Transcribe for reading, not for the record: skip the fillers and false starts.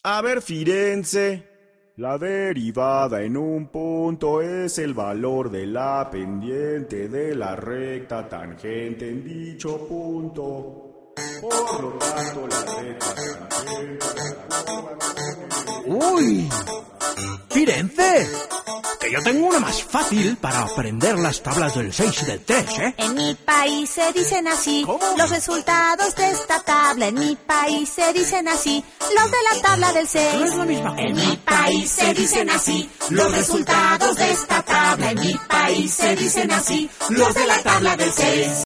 A ver, Firenze. La derivada en un punto es el valor de la pendiente de la recta tangente en dicho punto. Por lo tanto, la recta tangente... ¡Uy! ¡Firenze! Que yo tengo una más fácil para aprender las tablas del 6 y del 3, ¿eh? En mi país se dicen así. ¿Cómo? Los resultados de esta tabla. En mi país se dicen así. Los de la tabla del 6. No es la misma cosa. En mi país se dicen así. Los resultados de esta tabla. En mi país se dicen así. Los de la tabla del 6.